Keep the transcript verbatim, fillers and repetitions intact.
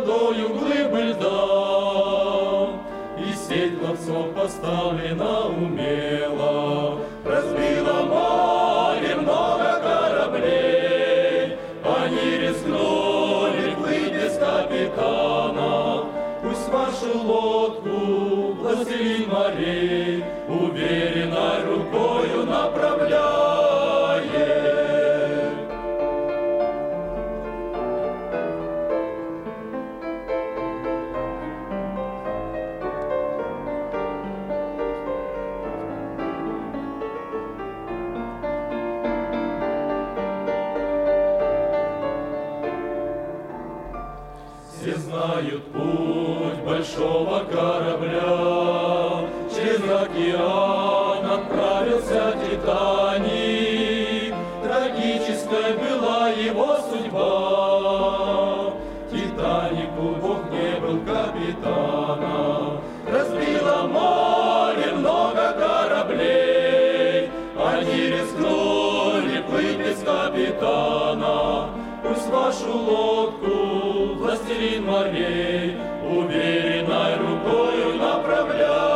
высотою глыбы льда, и сеть ловцов поставлена умело. Разбила море много кораблей, они рискнули плыть без капитана. Пусть вашу лодку властелин морей уверенной рукою направляет. Все знают путь большого корабля, через океан отправился Титаник. Трагической была его судьба, Титанику Бог не был капитана. Разбило море много кораблей, они рискнули плыть без капитана. Пусть вашу лодку властелин морей уверенной рукою направляет.